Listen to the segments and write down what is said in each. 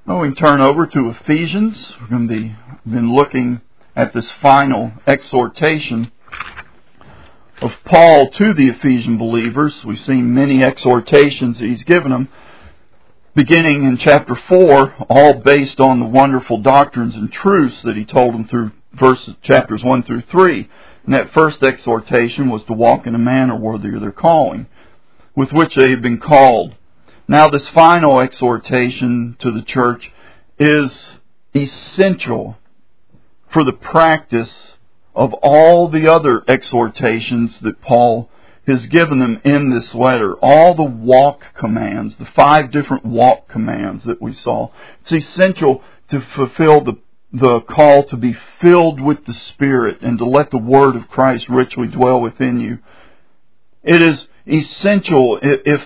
Well, we can turn over to Ephesians. We're going to been looking at this final exhortation of Paul to the Ephesian believers. We've seen many exhortations that he's given them, beginning in chapter 4, all based on the wonderful doctrines and truths that he told them through chapters 1 through 3. And that first exhortation was to walk in a manner worthy of their calling, with which they had been called. Now this final exhortation to the church is essential for the practice of all the other exhortations that Paul has given them in this letter. All the walk commands, the 5 different walk commands that we saw. It's essential to fulfill the call to be filled with the Spirit and to let the Word of Christ richly dwell within you. It is essential if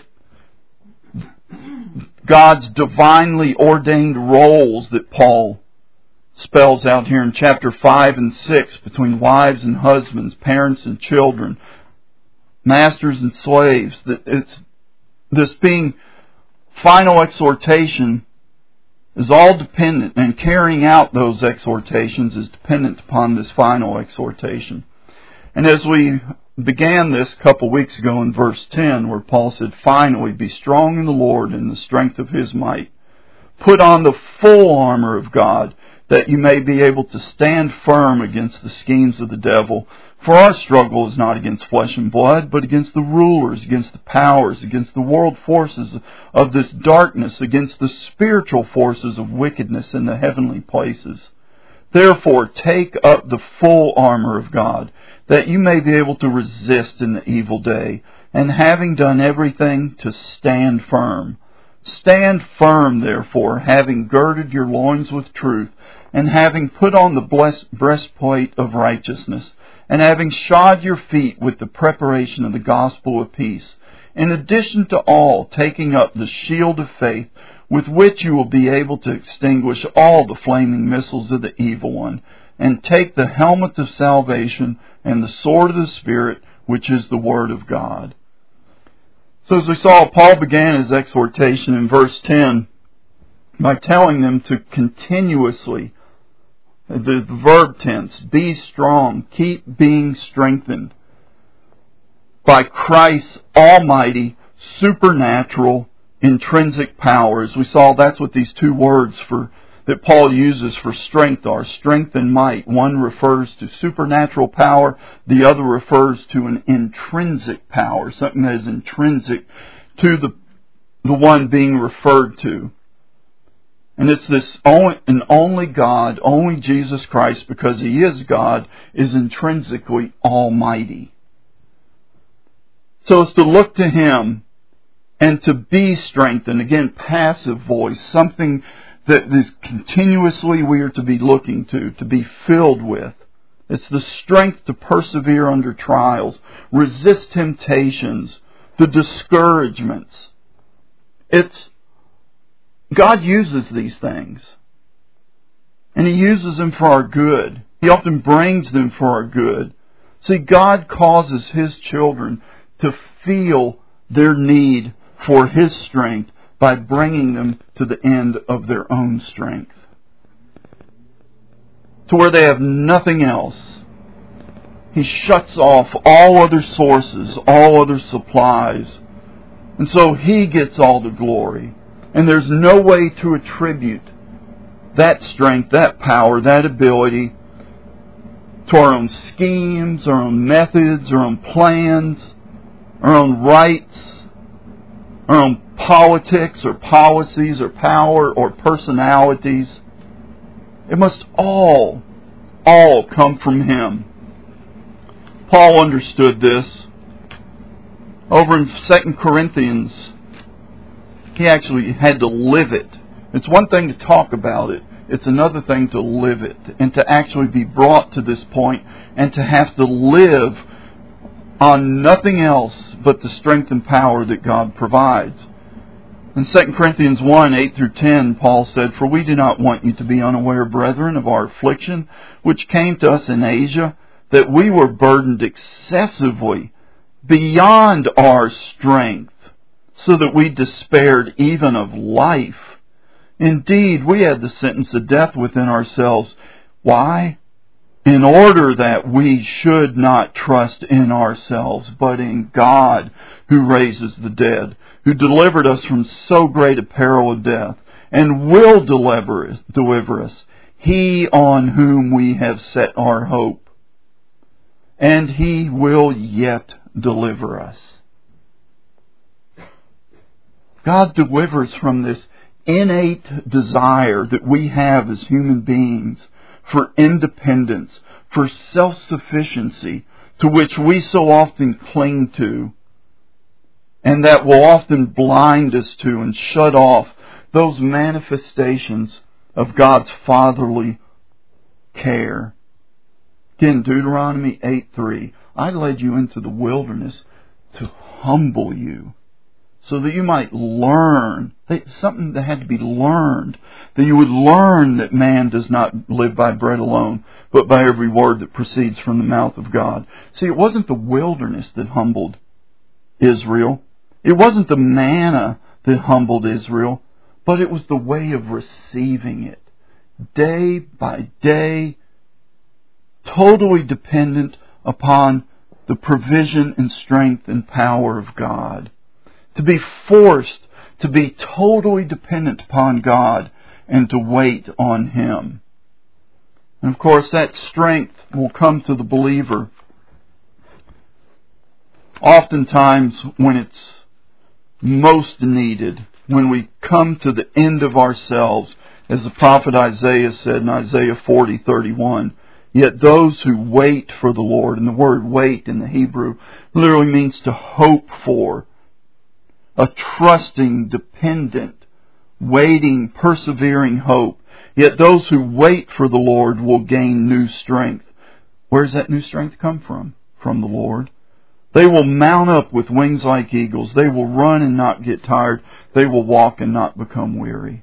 God's divinely ordained roles that Paul spells out here in chapter 5 and 6 between wives and husbands, parents and children, masters and slaves, that it's this being final exhortation is all dependent, and carrying out those exhortations is dependent upon this final exhortation. And as we began this a couple weeks ago in verse 10, where Paul said, "Finally, be strong in the Lord and the strength of His might. Put on the full armor of God, that you may be able to stand firm against the schemes of the devil. For our struggle is not against flesh and blood, but against the rulers, against the powers, against the world forces of this darkness, against the spiritual forces of wickedness in the heavenly places. Therefore, take up the full armor of God, that you may be able to resist in the evil day, and having done everything, to stand firm. Stand firm, therefore, having girded your loins with truth, and having put on the breastplate of righteousness, and having shod your feet with the preparation of the gospel of peace. In addition to all, taking up the shield of faith, with which you will be able to extinguish all the flaming missiles of the evil one, and take the helmet of salvation and the sword of the Spirit, which is the Word of God." So as we saw, Paul began his exhortation in verse 10 by telling them to continuously, the verb tense, be strong, keep being strengthened by Christ's almighty, supernatural, intrinsic power. As we saw, that's what these 2 words that Paul uses for strength are, strength and might. One refers to supernatural power, the other refers to an intrinsic power, something that is intrinsic to the one being referred to. And it's this only God, only Jesus Christ, because He is God, is intrinsically almighty. So it's to look to Him and to be strengthened. Again, passive voice, something that is continuously we are to be looking to be filled with. It's the strength to persevere under trials, resist temptations, the discouragements. God uses these things, and He uses them for our good. He often brings them for our good. See, God causes His children to feel their need for His strength by bringing them to the end of their own strength, to where they have nothing else. He shuts off all other sources, all other supplies, and so He gets all the glory. And there's no way to attribute that strength, that power, that ability to our own schemes, our own methods, our own plans, our own rights, our own politics or policies or power or personalities. It must all come from Him. Paul understood this. Over in 2 Corinthians, he actually had to live it. It's one thing to talk about it. It's another thing to live it and to actually be brought to this point and to have to live on nothing else but the strength and power that God provides. In 2 Corinthians 1, 8 through 10, Paul said, "For we do not want you to be unaware, brethren, of our affliction, which came to us in Asia, that we were burdened excessively beyond our strength, so that we despaired even of life. Indeed, we had the sentence of death within ourselves. Why? In order that we should not trust in ourselves, but in God who raises the dead, who delivered us from so great a peril of death, and will deliver us, He on whom we have set our hope. And He will yet deliver us. God delivers from this innate desire that we have as human beings for independence, for self-sufficiency, to which we so often cling to, and that will often blind us to and shut off those manifestations of God's fatherly care. Again, Deuteronomy 8:3, I led you into the wilderness to humble you, so that you might learn, something that had to be learned, that you would learn that man does not live by bread alone, but by every word that proceeds from the mouth of God. See, it wasn't the wilderness that humbled Israel. It wasn't the manna that humbled Israel, but it was the way of receiving it. Day by day, totally dependent upon the provision and strength and power of God. To be forced to be totally dependent upon God and to wait on Him. And of course, that strength will come to the believer oftentimes when it's most needed, when we come to the end of ourselves, as the prophet Isaiah said in Isaiah 40:31. Yet those who wait for the Lord, and the word wait in the Hebrew literally means to hope for, a trusting, dependent, waiting, persevering hope. Yet those who wait for the Lord will gain new strength. Where does that new strength come from? From the Lord. They will mount up with wings like eagles. They will run and not get tired. They will walk and not become weary.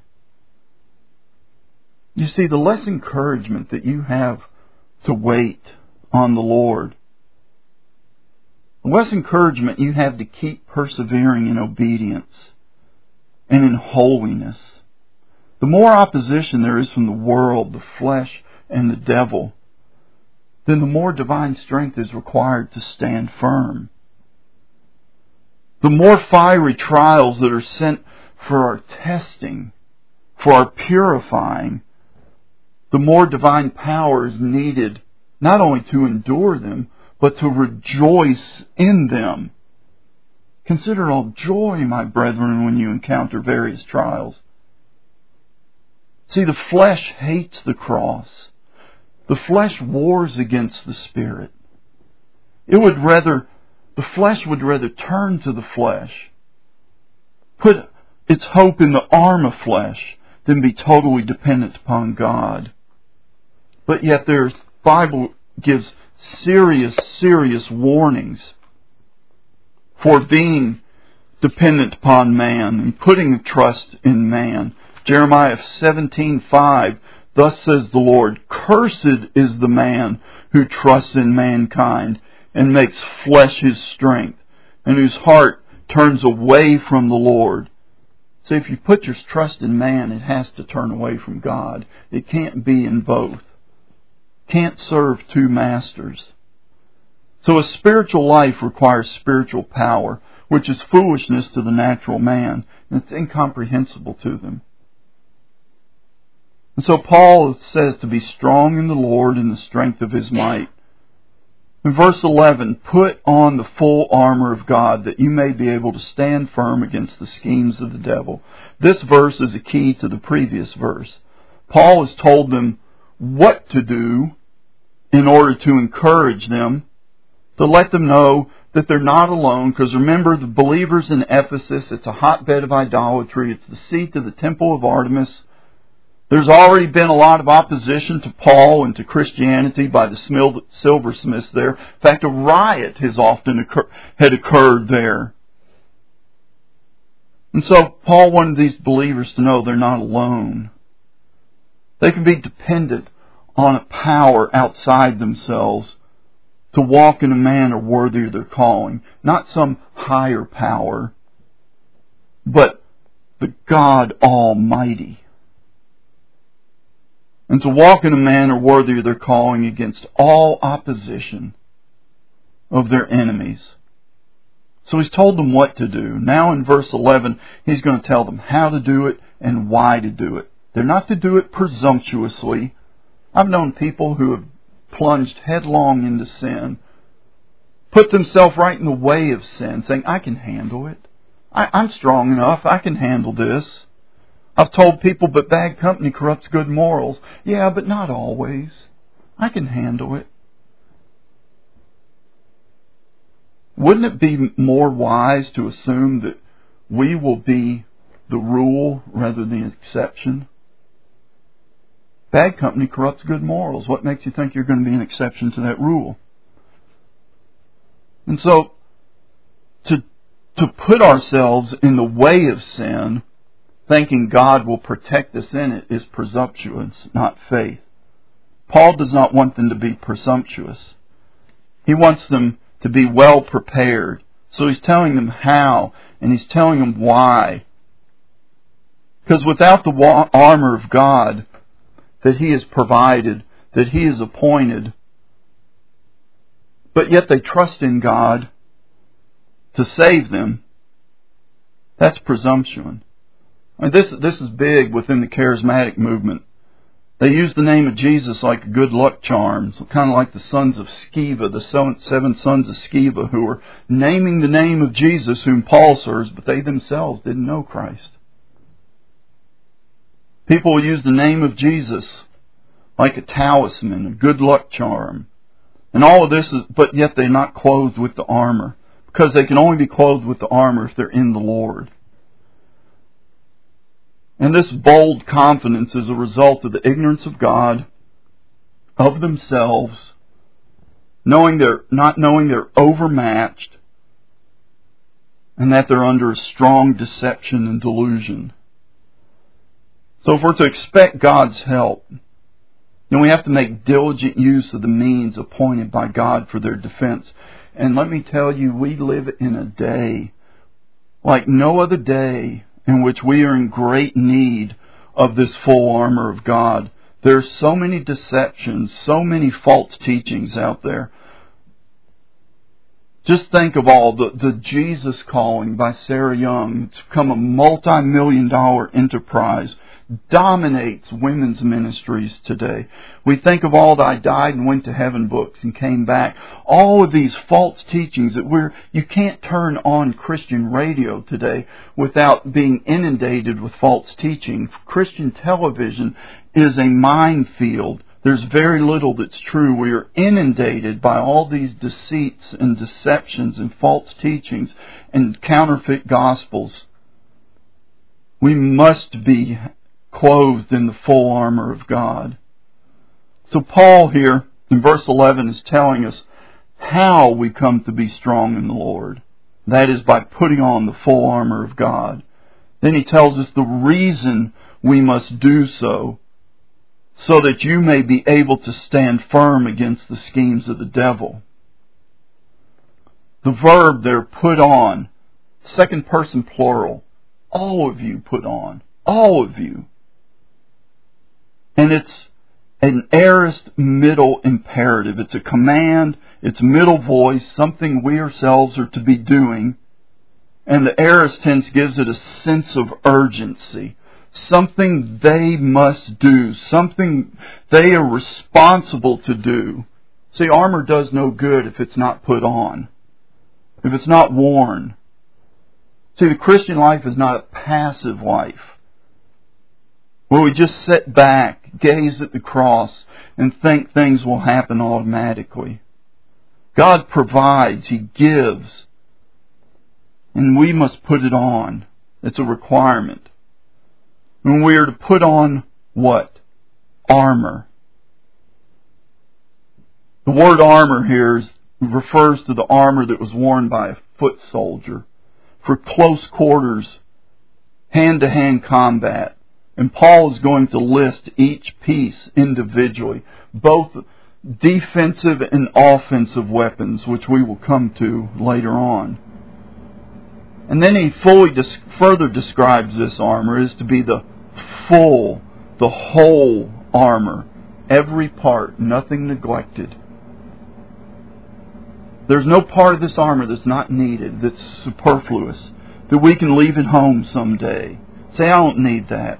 You see, the less encouragement that you have to wait on the Lord, the less encouragement you have to keep persevering in obedience and in holiness, the more opposition there is from the world, the flesh, and the devil, then the more divine strength is required to stand firm. The more fiery trials that are sent for our testing, for our purifying, the more divine power is needed, not only to endure them, but to rejoice in them. Consider it all joy, my brethren, when you encounter various trials. See, the flesh hates the cross. The flesh wars against the Spirit. The flesh would rather turn to the flesh, put its hope in the arm of flesh, than be totally dependent upon God. But yet the Bible gives serious warnings for being dependent upon man and putting trust in man. Jeremiah 17:5, thus says the Lord, cursed is the man who trusts in mankind and makes flesh his strength, and whose heart turns away from the Lord. See, if you put your trust in man, it has to turn away from God. It can't be in both. Can't serve two masters. So a spiritual life requires spiritual power, which is foolishness to the natural man, and it's incomprehensible to them. And so Paul says to be strong in the Lord in the strength of His might. In verse 11, put on the full armor of God that you may be able to stand firm against the schemes of the devil. This verse is a key to the previous verse. Paul has told them what to do in order to encourage them, to let them know that they're not alone. Because remember, the believers in Ephesus, it's a hotbed of idolatry. It's the seat of the temple of Artemis. There's already been a lot of opposition to Paul and to Christianity by the silversmiths there. In fact, a riot has often had occurred there. And so Paul wanted these believers to know they're not alone. They can be dependent on a power outside themselves to walk in a manner worthy of their calling. Not some higher power, but the God Almighty. and to walk in a manner worthy of their calling against all opposition of their enemies. So He's told them what to do. Now in verse 11, He's going to tell them how to do it and why to do it. They're not to do it presumptuously. I've known people who have plunged headlong into sin, put themselves right in the way of sin, saying, I can handle it. I'm strong enough. I can handle this. I've told people, but bad company corrupts good morals. Yeah, but not always. I can handle it. Wouldn't it be more wise to assume that we will be the rule rather than the exception? Bad company corrupts good morals. What makes you think you're going to be an exception to that rule? And so, to put ourselves in the way of sin, thinking God will protect us in it, is presumptuous, not faith. Paul does not want them to be presumptuous. He wants them to be well prepared. So he's telling them how, and he's telling them why. Because without the armor of God that He has provided, that He has appointed, but yet they trust in God to save them, that's presumption. I mean, this is big within the charismatic movement. They use the name of Jesus like a good luck charm, so kind of like the sons of Sceva, the 7 sons of Sceva, who were naming the name of Jesus whom Paul serves, but they themselves didn't know Christ. People will use the name of Jesus like a talisman, a good luck charm. And all of this is, but yet they're not clothed with the armor, because they can only be clothed with the armor if they're in the Lord. And this bold confidence is a result of the ignorance of God, of themselves, not knowing they're overmatched, and that they're under a strong deception and delusion. So if we're to expect God's help, then we have to make diligent use of the means appointed by God for their defense. And let me tell you, we live in a day like no other day in which we are in great need of this full armor of God. There's so many deceptions, so many false teachings out there. Just think of all the Jesus Calling by Sarah Young. It's become a multi-million-dollar enterprise. Dominates women's ministries today. We think of all the I died and went to heaven books and came back. All of these false teachings that you can't turn on Christian radio today without being inundated with false teaching. Christian television is a minefield. There's very little that's true. We are inundated by all these deceits and deceptions and false teachings and counterfeit gospels. We must be clothed in the full armor of God. So Paul here in verse 11 is telling us how we come to be strong in the Lord. That is by putting on the full armor of God. Then he tells us the reason we must do so that you may be able to stand firm against the schemes of the devil. The verb there, put on, second person plural. All of you put on. All of you. And it's an aorist middle imperative. It's a command, it's middle voice, something we ourselves are to be doing. And the aorist tense gives it a sense of urgency. Something they must do. Something they are responsible to do. See, armor does no good if it's not put on. If it's not worn. See, the Christian life is not a passive life, where we just sit back, gaze at the cross, and think things will happen automatically. God provides, He gives, and we must put it on. It's a requirement. And we are to put on what? Armor. The word armor here refers to the armor that was worn by a foot soldier for close quarters, hand-to-hand combat. And Paul is going to list each piece individually, both defensive and offensive weapons, which we will come to later on. And then he further describes this armor as to be the whole armor. Every part, nothing neglected. There's no part of this armor that's not needed, that's superfluous, that we can leave at home someday. Say, I don't need that.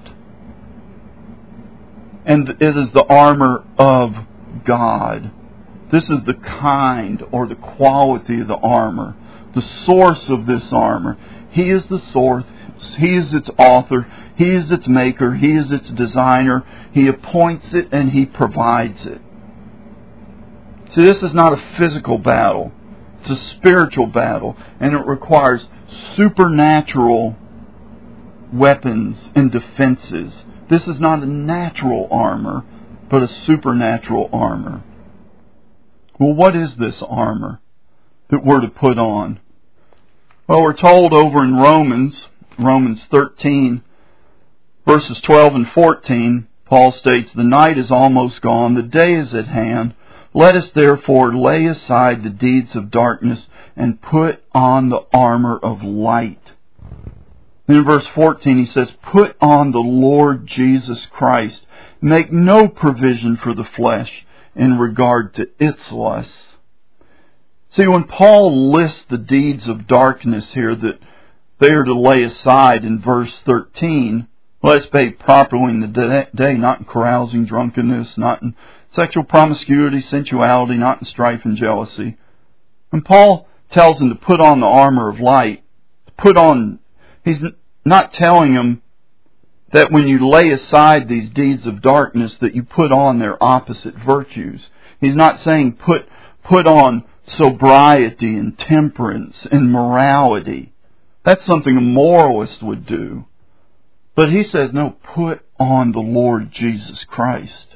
And it is the armor of God. This is the kind or the quality of the armor. The source of this armor. He is the source. He is its author. He is its maker. He is its designer. He appoints it and He provides it. See, this is not a physical battle. It's a spiritual battle. And it requires supernatural weapons and defenses. This is not a natural armor, but a supernatural armor. Well, what is this armor that we're to put on? Well, we're told over in Romans 13, verses 12 and 14, Paul states, "The night is almost gone, the day is at hand. Let us therefore lay aside the deeds of darkness and put on the armor of light." Then in verse 14 he says, "Put on the Lord Jesus Christ. Make no provision for the flesh in regard to its lusts." See, when Paul lists the deeds of darkness here that they are to lay aside in verse 13, let's behave properly in the day, not in carousing, drunkenness, not in sexual promiscuity, sensuality, not in strife and jealousy. When Paul tells them to put on the armor of light, he's not telling them that when you lay aside these deeds of darkness that you put on their opposite virtues. He's not saying put on sobriety and temperance and morality. That's something a moralist would do. But he says, no, put on the Lord Jesus Christ.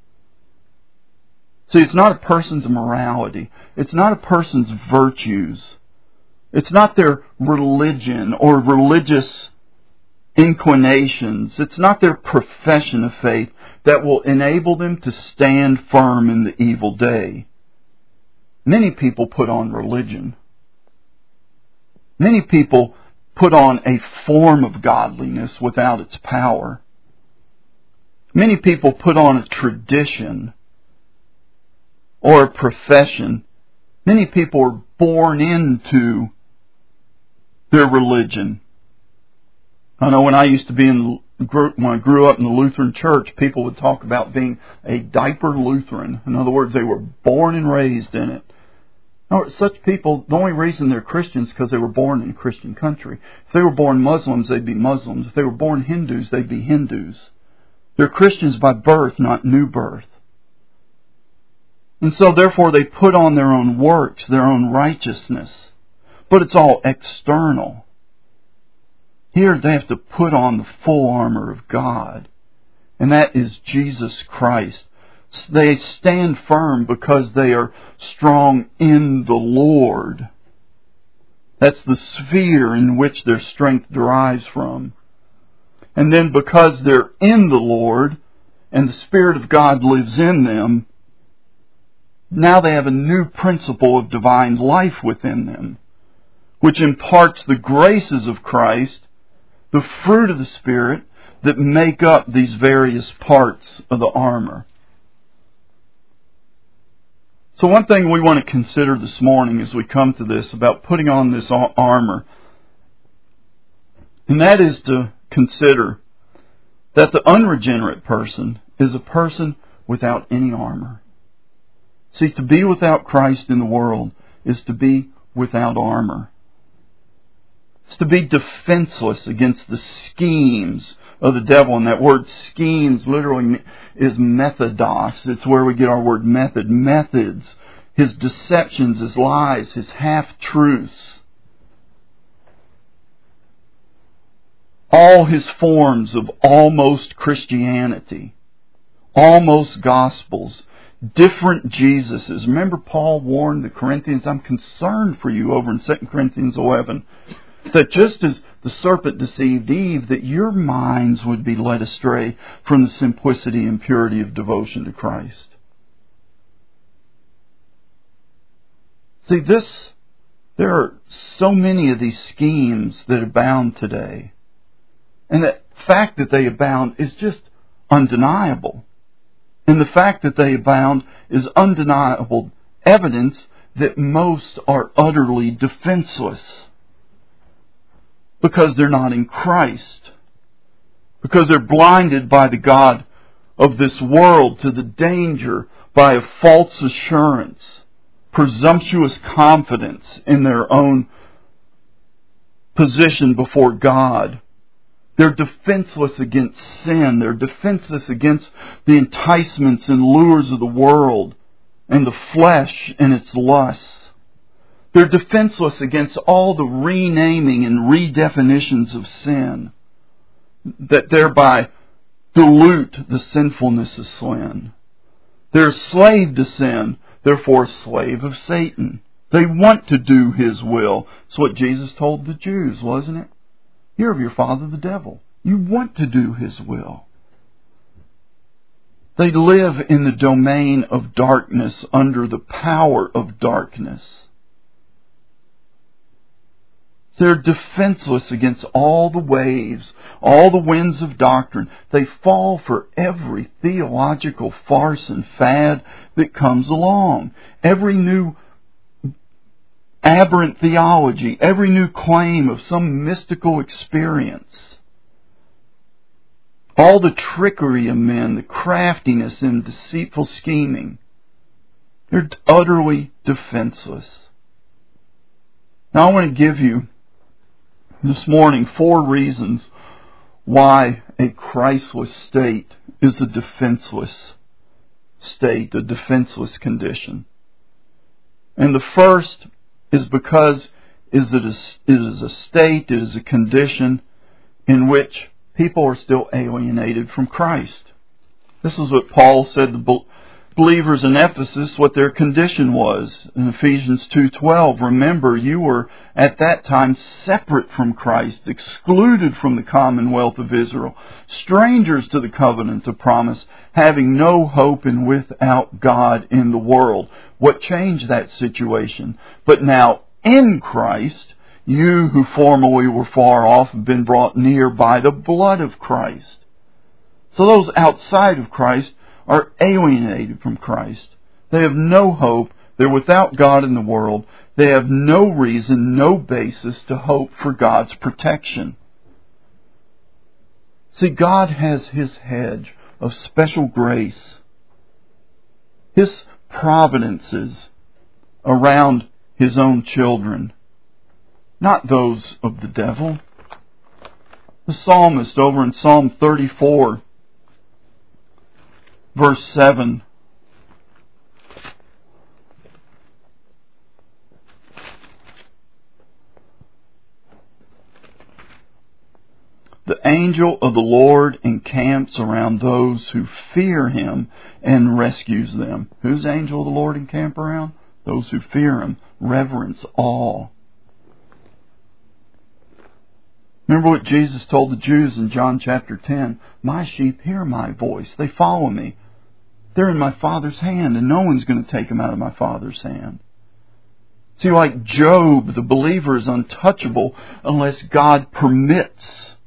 See, it's not a person's morality. It's not a person's virtues. It's not their religion or religious inclinations. It's not their profession of faith that will enable them to stand firm in the evil day. Many people put on religion. Many people put on a form of godliness without its power. Many people put on a tradition or a profession. Many people are born into their religion. I know when I used to be when I grew up in the Lutheran church, people would talk about being a diaper Lutheran. In other words, they were born and raised in it. Now, such people, the only reason they're Christians is because they were born in a Christian country. If they were born Muslims, they'd be Muslims. If they were born Hindus, they'd be Hindus. They're Christians by birth, not new birth. And so, therefore, they put on their own works, their own righteousness. But it's all external. Here they have to put on the full armor of God. And that is Jesus Christ. They stand firm because they are strong in the Lord. That's the sphere in which their strength derives from. And then because they're in the Lord and the Spirit of God lives in them, now they have a new principle of divine life within them, which imparts the graces of Christ, the fruit of the Spirit, that make up these various parts of the armor. So one thing we want to consider this morning as we come to this about putting on this armor, and that is to consider that the unregenerate person is a person without any armor. See, to be without Christ in the world is to be without armor. It's to be defenseless against the schemes of the devil. And that word schemes literally is methodos. It's where we get our word method. Methods. His deceptions, his lies, his half-truths. All his forms of almost Christianity. Almost gospels. Different Jesuses. Remember Paul warned the Corinthians, I'm concerned for you over in 2 Corinthians 11. That just as the serpent deceived Eve, that your minds would be led astray from the simplicity and purity of devotion to Christ. See, there are so many of these schemes that abound today. And the fact that they abound is just undeniable. And the fact that they abound is undeniable evidence that most are utterly defenseless because they're not in Christ, because they're blinded by the God of this world to the danger by a false assurance, presumptuous confidence in their own position before God. They're defenseless against sin. They're defenseless against the enticements and lures of the world and the flesh and its lusts. They're defenseless against all the renaming and redefinitions of sin that thereby dilute the sinfulness of sin. They're a slave to sin, therefore a slave of Satan. They want to do his will. That's what Jesus told the Jews, wasn't it? You're of your father the devil. You want to do his will. They live in the domain of darkness under the power of darkness. They're defenseless against all the waves, all the winds of doctrine. They fall for every theological farce and fad that comes along. Every new aberrant theology, every new claim of some mystical experience. All the trickery of men, the craftiness and deceitful scheming. They're utterly defenseless. Now I want to give you this morning 4 reasons why a Christless state is a defenseless state, a defenseless condition. And the first is because it is a state, it is a condition in which people are still alienated from Christ. This is what Paul said to believers in Ephesus, what their condition was. In Ephesians 2:12, remember, you were at that time separate from Christ, excluded from the commonwealth of Israel, strangers to the covenant of promise, having no hope and without God in the world. What changed that situation? But now in Christ, you who formerly were far off have been brought near by the blood of Christ. So those outside of Christ are alienated from Christ. They have no hope. They're without God in the world. They have no reason, no basis to hope for God's protection. See, God has His hedge of special grace, His providences around His own children, not those of the devil. The psalmist over in Psalm 34, verse 7, the angel of the Lord encamps around those who fear Him and rescues them. Whose angel of the Lord encamp around? Those who fear Him, reverence, awe. Remember what Jesus told the Jews in John chapter 10, my sheep hear my voice, they follow me. They're in my Father's hand, and no one's going to take them out of my Father's hand. See, like Job, the believer is untouchable unless God permits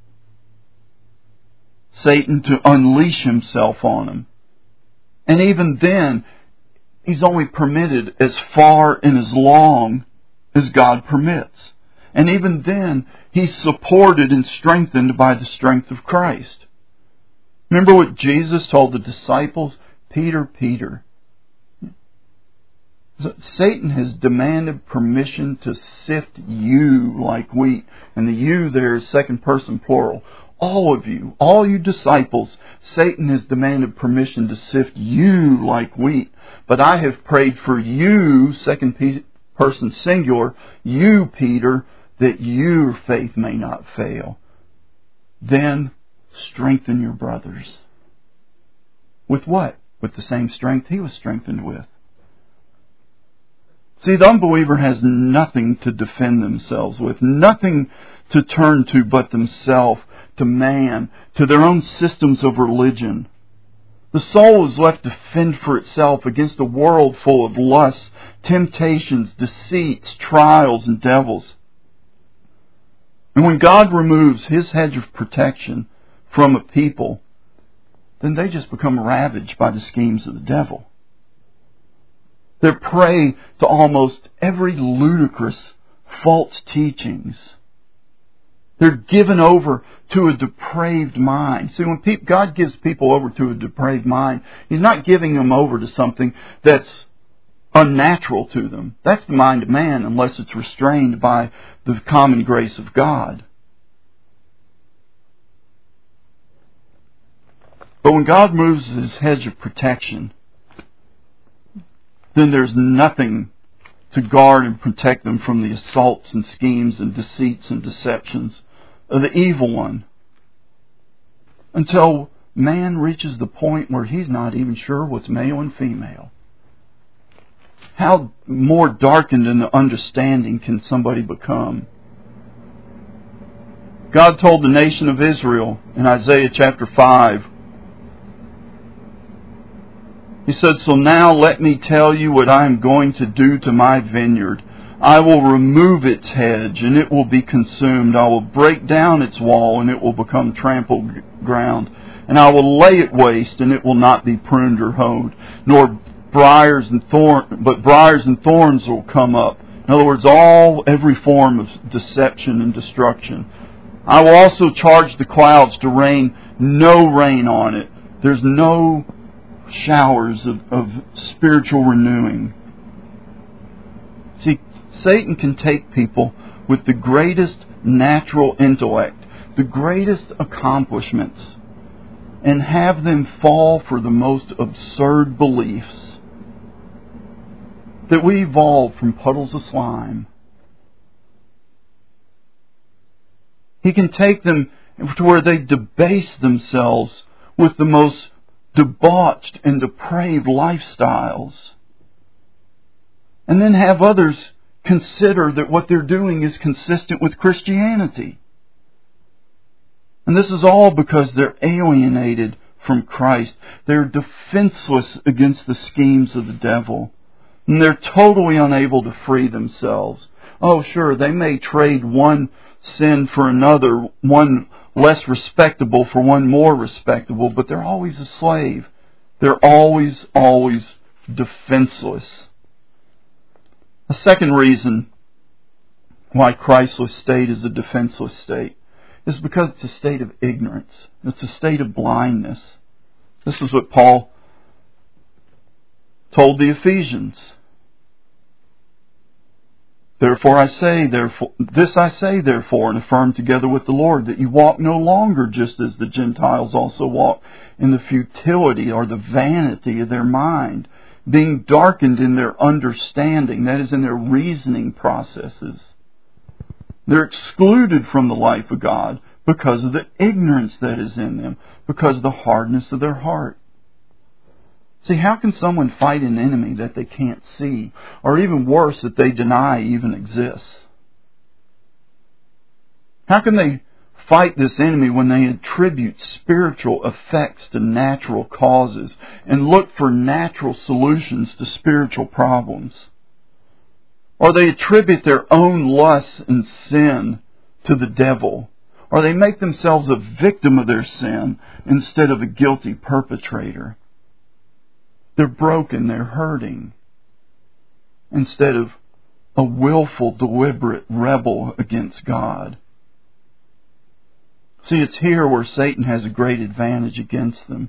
Satan to unleash himself on him. And even then, he's only permitted as far and as long as God permits. And even then, he's supported and strengthened by the strength of Christ. Remember what Jesus told the disciples? Peter, Peter, Satan has demanded permission to sift you like wheat. And the you there is second person plural. All of you, all you disciples, Satan has demanded permission to sift you like wheat. But I have prayed for you, second person singular, you, Peter, that your faith may not fail. Then strengthen your brothers. With what? With the same strength he was strengthened with. See, the unbeliever has nothing to defend themselves with, nothing to turn to but themselves, to man, to their own systems of religion. The soul is left to fend for itself against a world full of lusts, temptations, deceits, trials, and devils. And when God removes His hedge of protection from a people, then they just become ravaged by the schemes of the devil. They're prey to almost every ludicrous false teachings. They're given over to a depraved mind. See, when God gives people over to a depraved mind, He's not giving them over to something that's unnatural to them. That's the mind of man, unless it's restrained by the common grace of God. But when God moves His hedge of protection, then there's nothing to guard and protect them from the assaults and schemes and deceits and deceptions of the evil one. Until man reaches the point where he's not even sure what's male and female. How more darkened in the understanding can somebody become? God told the nation of Israel in Isaiah chapter 5, He said, "So now let me tell you what I am going to do to my vineyard. I will remove its hedge, and it will be consumed. I will break down its wall, and it will become trampled ground. And I will lay it waste, and it will not be pruned or hoed. But briars and thorns will come up." In other words, every form of deception and destruction. "I will also charge the clouds to rain no rain on it." There's no showers of spiritual renewing. See, Satan can take people with the greatest natural intellect, the greatest accomplishments, and have them fall for the most absurd beliefs that we evolved from puddles of slime. He can take them to where they debase themselves with the most debauched and depraved lifestyles, and then have others consider that what they're doing is consistent with Christianity. And this is all because they're alienated from Christ. They're defenseless against the schemes of the devil, and they're totally unable to free themselves. Oh, sure, they may trade one sin for another, one less respectable for one more respectable, but they're always a slave. They're always defenseless. A second reason why Christless state is a defenseless state is because it's a state of ignorance. It's a state of blindness. This is what Paul told the Ephesians. Therefore, I say, and affirm together with the Lord, that you walk no longer just as the Gentiles also walk, in the futility or the vanity of their mind, being darkened in their understanding, that is, in their reasoning processes. They're excluded from the life of God because of the ignorance that is in them, because of the hardness of their heart. See, how can someone fight an enemy that they can't see, or even worse, that they deny even exists? How can they fight this enemy when they attribute spiritual effects to natural causes and look for natural solutions to spiritual problems? Or they attribute their own lusts and sin to the devil? Or they make themselves a victim of their sin instead of a guilty perpetrator? They're broken, they're hurting, instead of a willful, deliberate rebel against God. See, it's here where Satan has a great advantage against them.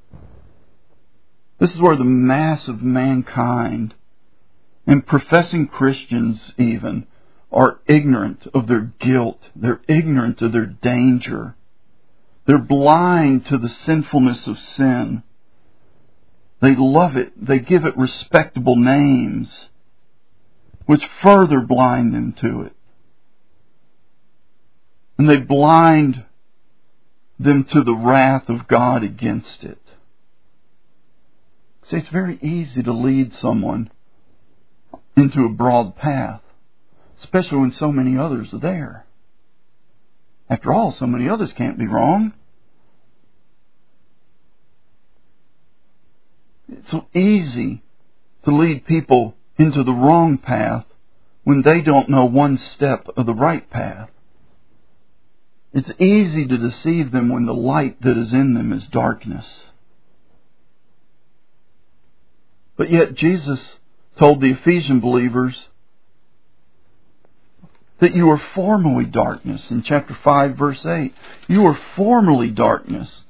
This is where the mass of mankind, and professing Christians even, are ignorant of their guilt. They're ignorant of their danger. They're blind to the sinfulness of sin. They love it. They give it respectable names, which further blind them to it. And they blind them to the wrath of God against it. See, it's very easy to lead someone into a broad path, especially when so many others are there. After all, so many others can't be wrong. It's so easy to lead people into the wrong path when they don't know one step of the right path. It's easy to deceive them when the light that is in them is darkness. But yet Jesus told the Ephesian believers that you were formerly darkness. In chapter 5, verse 8, you were formerly darkness,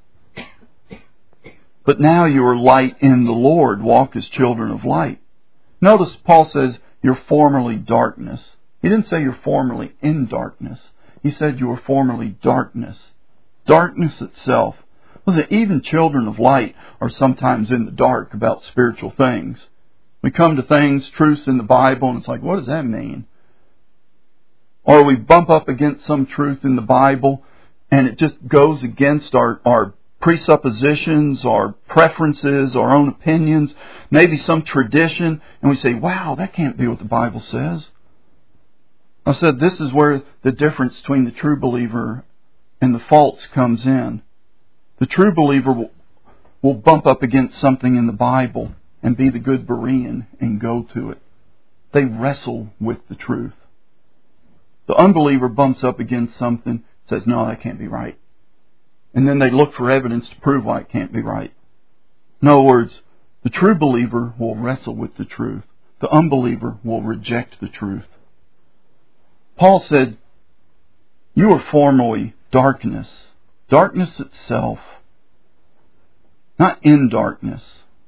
but now you are light in the Lord. Walk as children of light. Notice Paul says you're formerly darkness. He didn't say you're formerly in darkness. He said you were formerly darkness. Darkness itself. Listen, even children of light are sometimes in the dark about spiritual things. We come to things, truths in the Bible, and it's like, what does that mean? Or we bump up against some truth in the Bible, and it just goes against our presuppositions, our preferences, our own opinions, maybe some tradition, and we say, wow, that can't be what the Bible says. I said this is where the difference between the true believer and the false comes in. The true believer will bump up against something in the Bible and be the good Berean and go to it. They wrestle with the truth. The unbeliever bumps up against something, says, no, that can't be right. And then they look for evidence to prove why it can't be right. In other words, the true believer will wrestle with the truth. The unbeliever will reject the truth. Paul said, you were formerly darkness. Darkness itself. Not in darkness.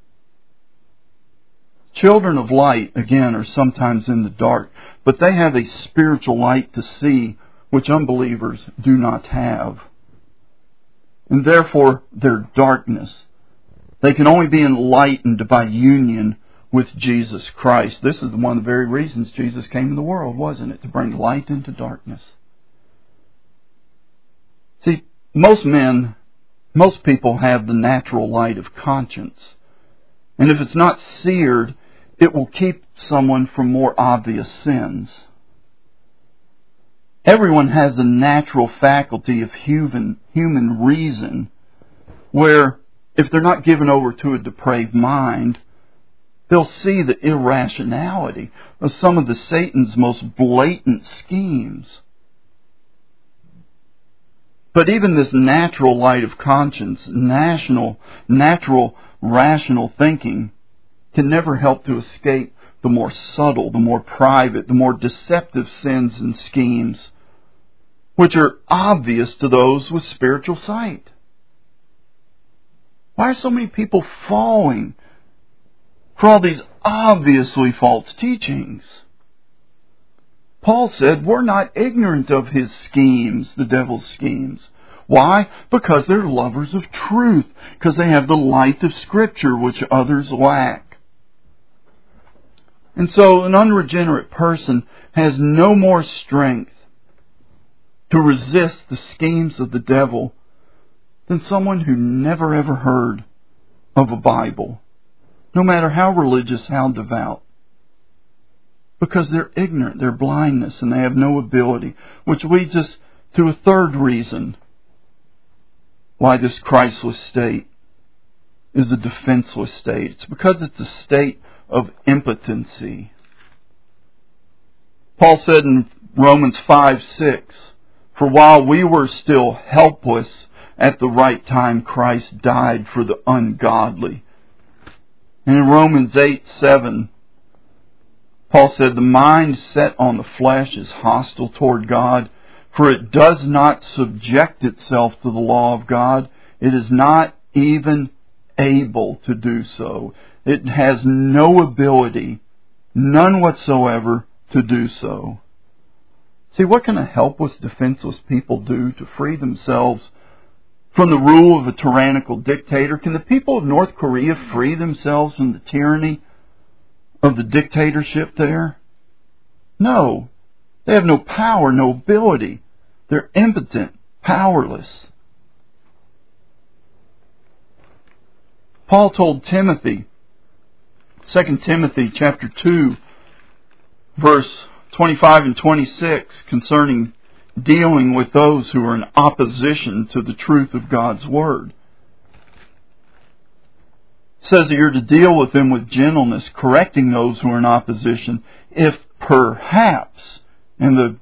Children of light, again, are sometimes in the dark, but they have a spiritual light to see which unbelievers do not have. And therefore, their darkness. They can only be enlightened by union with Jesus Christ. This is one of the very reasons Jesus came to the world, wasn't it? To bring light into darkness. See, most people have the natural light of conscience. And if it's not seared, it will keep someone from more obvious sins. Everyone has the natural faculty of human reason, where if they're not given over to a depraved mind, they'll see the irrationality of some of Satan's most blatant schemes. But even this natural light of conscience, natural rational thinking, can never help to escape the more subtle, the more private, the more deceptive sins and schemes, which are obvious to those with spiritual sight. Why are so many people falling for all these obviously false teachings? Paul said, we're not ignorant of his schemes, the devil's schemes. Why? Because they're lovers of truth, because they have the light of Scripture which others lack. And so an unregenerate person has no more strength to resist the schemes of the devil than someone who never ever heard of a Bible, no matter how religious, how devout. Because they're ignorant, they're blindness, and they have no ability. Which leads us to a third reason why this Christless state is a defenseless state. It's because it's a state of impotency. Paul said in Romans 5:6, for while we were still helpless, at the right time Christ died for the ungodly. And in Romans 8:7, Paul said, the mind set on the flesh is hostile toward God, for it does not subject itself to the law of God. It is not even able to do so. It has no ability, none whatsoever, to do so. See, what can a helpless, defenseless people do to free themselves from the rule of a tyrannical dictator? Can the people of North Korea free themselves from the tyranny of the dictatorship there? No. They have no power, no ability. They're impotent, powerless. Paul told Timothy, 2 Timothy chapter 2, verse 25 and 26, concerning dealing with those who are in opposition to the truth of God's Word. It says that you're to deal with them with gentleness, correcting those who are in opposition, if perhaps, and the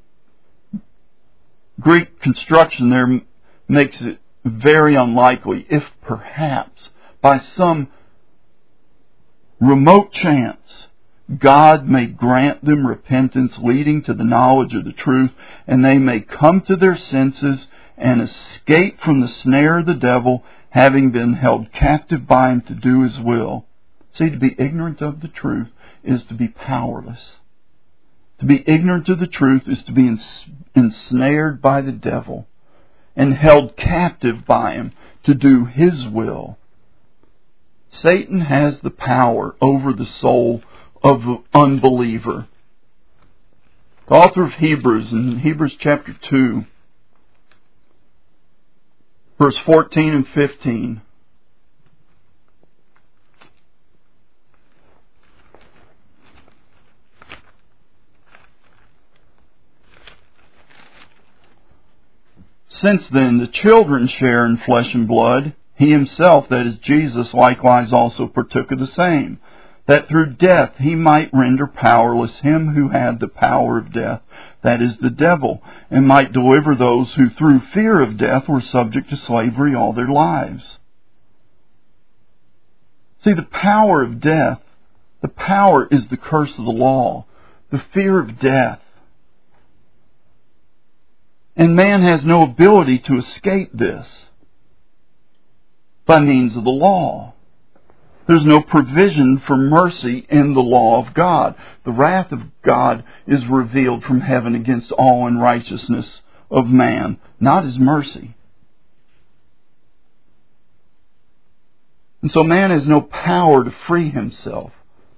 Greek construction there makes it very unlikely, if perhaps, by some remote chance, God may grant them repentance leading to the knowledge of the truth, and they may come to their senses and escape from the snare of the devil, having been held captive by him to do his will. See, to be ignorant of the truth is to be powerless. To be ignorant of the truth is to be ensnared by the devil and held captive by him to do his will. Satan has the power over the soul of the unbeliever. The author of Hebrews, in Hebrews chapter 2, verse 14 and 15, since then the children share in flesh and blood, he himself, that is Jesus, likewise also partook of the same, that through death he might render powerless him who had the power of death, that is the devil, and might deliver those who through fear of death were subject to slavery all their lives. See, the power of death, the power is the curse of the law, the fear of death. And man has no ability to escape this by means of the law. There's no provision for mercy in the law of God. The wrath of God is revealed from heaven against all unrighteousness of man, not his mercy. And so man has no power to free himself.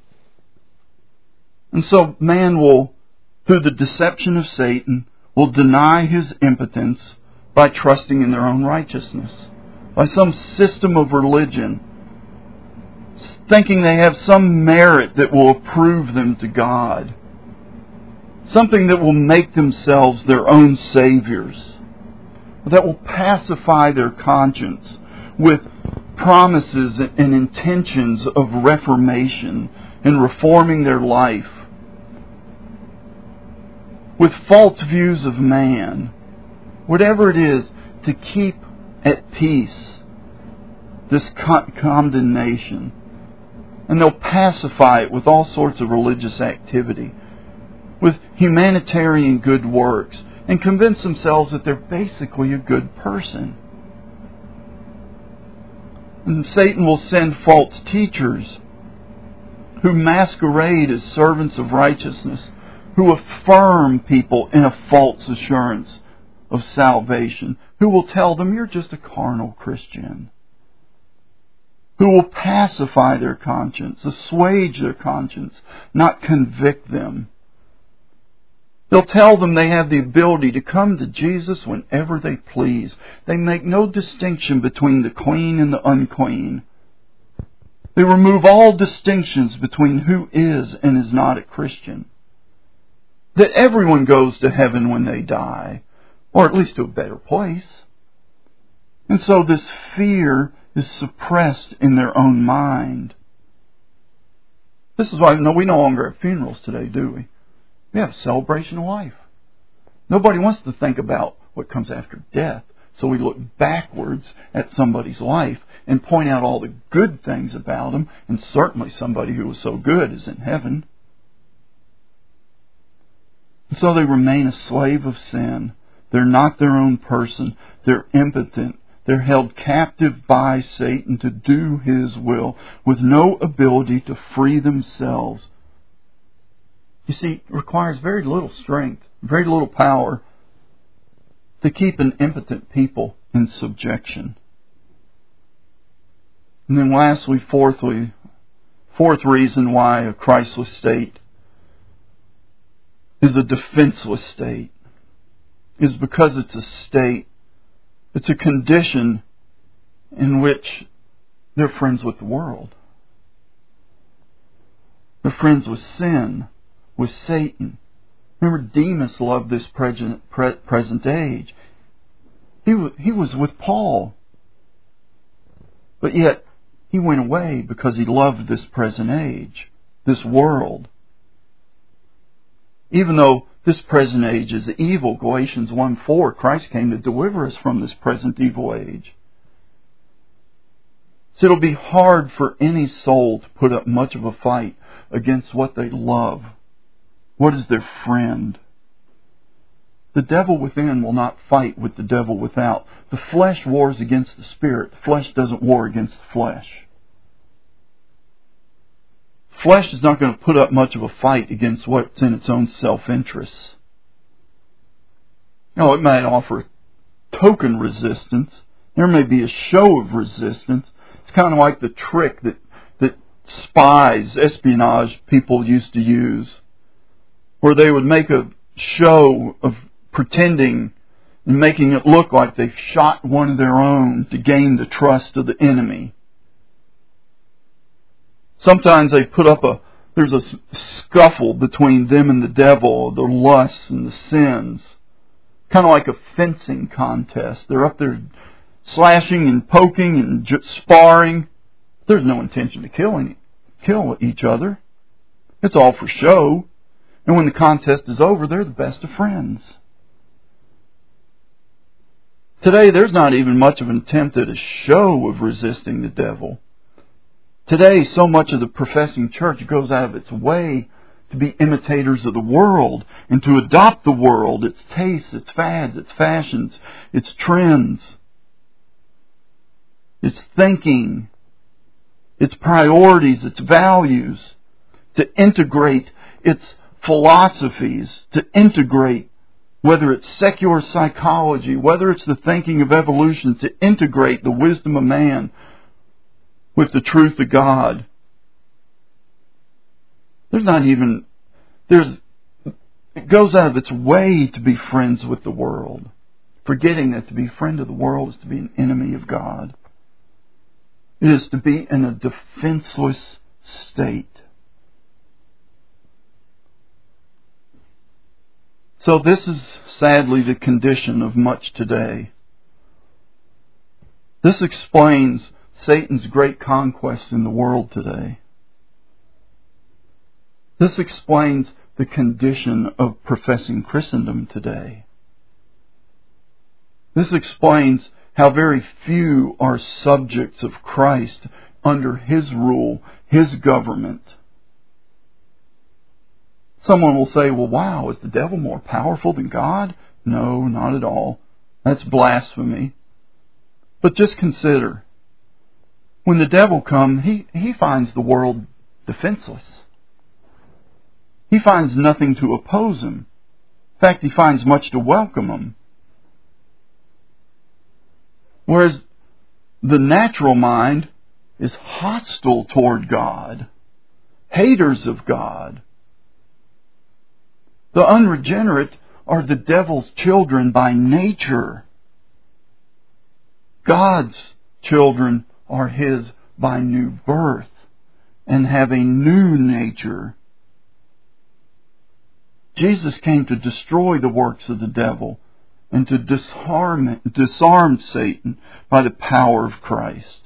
And so man will, through the deception of Satan, will deny his impotence by trusting in their own righteousness, by some system of religion, thinking they have some merit that will approve them to God, something that will make themselves their own saviors, that will pacify their conscience with promises and intentions of reformation and reforming their life, with false views of man, whatever it is, to keep at peace this condemnation. And they'll pacify it with all sorts of religious activity, with humanitarian good works, and convince themselves that they're basically a good person. And Satan will send false teachers who masquerade as servants of righteousness, who affirm people in a false assurance of salvation, who will tell them you're just a carnal Christian, who will pacify their conscience, assuage their conscience, not convict them. They'll tell them they have the ability to come to Jesus whenever they please. They make no distinction between the clean and the unclean. They remove all distinctions between who is and is not a Christian. That everyone goes to heaven when they die, or at least to a better place. And so this fear is suppressed in their own mind. This is why we no longer have funerals today, do we? We have a celebration of life. Nobody wants to think about what comes after death, so we look backwards at somebody's life and point out all the good things about them, and certainly somebody who was so good is in heaven. And so they remain a slave of sin. They're not their own person. They're impotent. They're held captive by Satan to do his will with no ability to free themselves. You see, it requires very little strength, very little power to keep an impotent people in subjection. And then lastly, fourth reason why a Christless state is a defenseless state is because it's a state, it's a condition in which they're friends with the world. They're friends with sin, with Satan. Remember, Demas loved this present age. He was with Paul. But yet, he went away because he loved this present age, this world. Even though this present age is evil, Galatians 1:4, Christ came to deliver us from this present evil age. So it'll be hard for any soul to put up much of a fight against what they love. What is their friend? The devil within will not fight with the devil without. The flesh wars against the spirit. The flesh doesn't war against the flesh. Flesh is not going to put up much of a fight against what's in its own self-interest. Now, it might offer token resistance. There may be a show of resistance. It's kind of like the trick that spies, espionage people used to use, where they would make a show of pretending and making it look like they've shot one of their own to gain the trust of the enemy. Sometimes they put up there's a scuffle between them and the devil, the lusts and the sins. Kind of like a fencing contest. They're up there slashing and poking and sparring. There's no intention to kill each other. It's all for show. And when the contest is over, they're the best of friends. Today, there's not even much of an attempt at a show of resisting the devil. Today, so much of the professing church goes out of its way to be imitators of the world and to adopt the world, its tastes, its fads, its fashions, its trends, its thinking, its priorities, its values, to integrate its philosophies, to integrate whether it's secular psychology, whether it's the thinking of evolution, to integrate the wisdom of man with the truth of God. It goes out of its way to be friends with the world, forgetting that to be a friend of the world is to be an enemy of God. It is to be in a defenseless state. So this is sadly the condition of much today. This explains Satan's great conquest in the world today. This explains the condition of professing Christendom today. This explains how very few are subjects of Christ under His rule, His government. Someone will say, well, wow, is the devil more powerful than God? No, not at all. That's blasphemy. But just consider, when the devil comes, he finds the world defenseless. He finds nothing to oppose him. In fact, he finds much to welcome him. Whereas the natural mind is hostile toward God, haters of God. The unregenerate are the devil's children by nature. God's children are His by new birth and have a new nature. Jesus came to destroy the works of the devil and to disarm Satan by the power of Christ.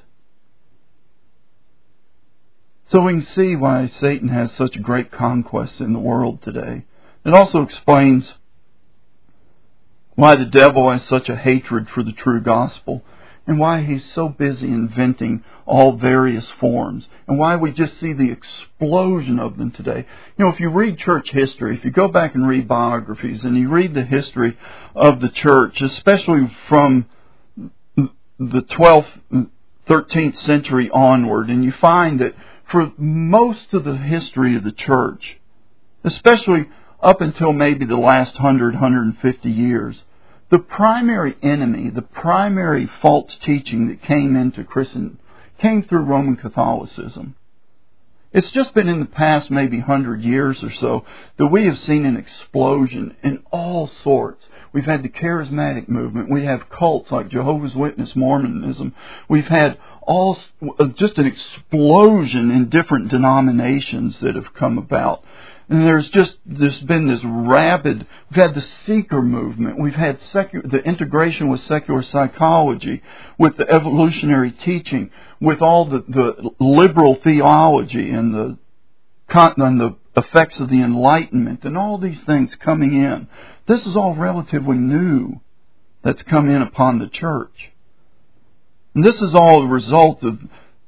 So we can see why Satan has such great conquests in the world today. It also explains why the devil has such a hatred for the true gospel and why he's so busy inventing all various forms and why we just see the explosion of them today. You know, if you read church history, if you go back and read biographies and you read the history of the church, especially from the 12th, 13th century onward, and you find that for most of the history of the church, especially up until maybe the last 150 years, the primary enemy, the primary false teaching that came into Christendom came through Roman Catholicism. It's just been in the past maybe 100 years or so that we have seen an explosion in all sorts. We've had the charismatic movement. We have cults like Jehovah's Witness, Mormonism. We've had just an explosion in different denominations that have come about. And there's been this rabid, we've had the seeker movement, we've had the integration with secular psychology, with the evolutionary teaching, with all the liberal theology and the effects of the Enlightenment and all these things coming in. This is all relatively new that's come in upon the church. And this is all a result of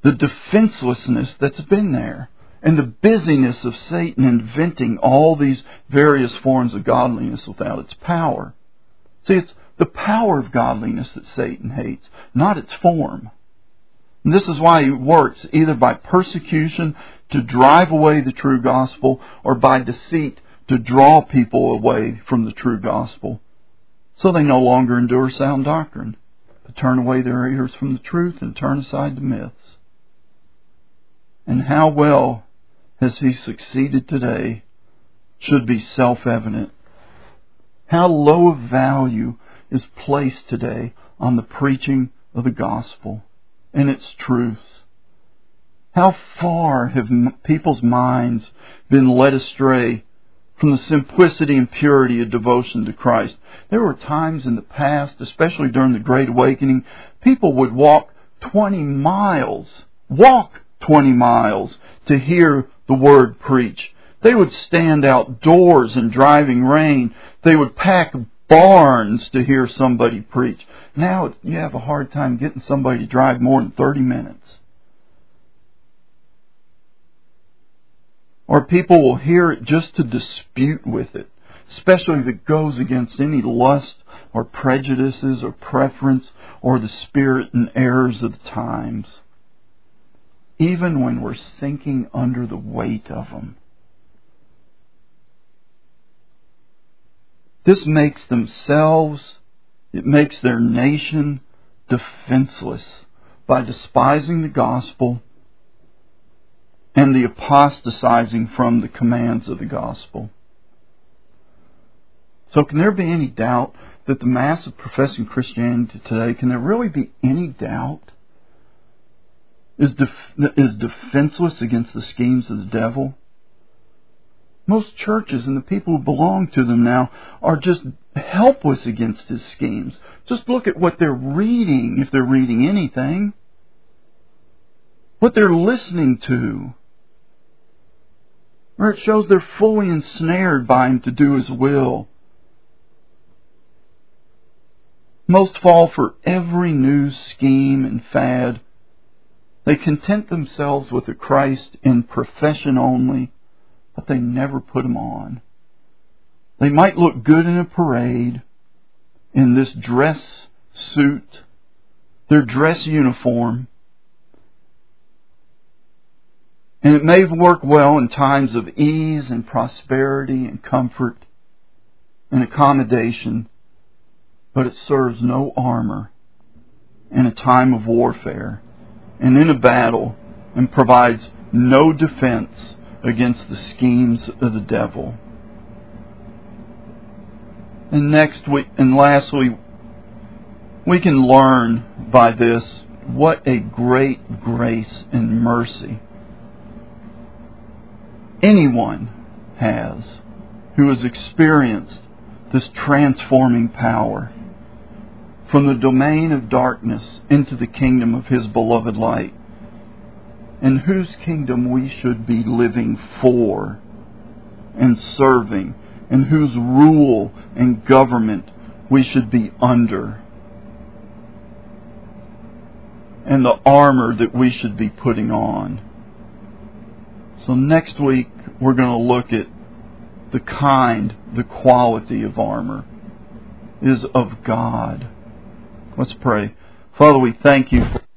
the defenselessness that's been there, and the busyness of Satan inventing all these various forms of godliness without its power. See, it's the power of godliness that Satan hates, not its form. And this is why he works either by persecution to drive away the true gospel, or by deceit to draw people away from the true gospel, so they no longer endure sound doctrine, but turn away their ears from the truth and turn aside to myths. And how well has he succeeded today should be self-evident. How low of value is placed today on the preaching of the gospel and its truths. How far have people's minds been led astray from the simplicity and purity of devotion to Christ. There were times in the past, especially during the Great Awakening, people would walk 20 miles to hear the Word preached. They would stand outdoors in driving rain. They would pack barns to hear somebody preach. Now you have a hard time getting somebody to drive more than 30 minutes. Or people will hear it just to dispute with it, especially if it goes against any lust or prejudices or preference or the spirit and errors of the times, even when we're sinking under the weight of them. This makes themselves, it makes their nation defenseless by despising the gospel and the apostatizing from the commands of the gospel. So can there be any doubt that the mass of professing Christianity today, can there really be any doubt, is defenseless against the schemes of the devil? Most churches and the people who belong to them now are just helpless against his schemes. Just look at what they're reading, if they're reading anything. What they're listening to. Where it shows they're fully ensnared by him to do his will. Most fall for every new scheme and fad. They content themselves with the Christ in profession only, but they never put him on. They might look good in a parade, in this dress suit, their dress uniform, and it may work well in times of ease and prosperity and comfort and accommodation, but it serves no armor in a time of warfare and in a battle, and provides no defense against the schemes of the devil. And lastly, we can learn by this what a great grace and mercy anyone has who has experienced this transforming power from the domain of darkness into the kingdom of his beloved light, in whose kingdom we should be living for and serving, and whose rule and government we should be under, and the armor that we should be putting on. So next week we're going to look at the quality of armor is of God. Let's pray. Father, we thank you for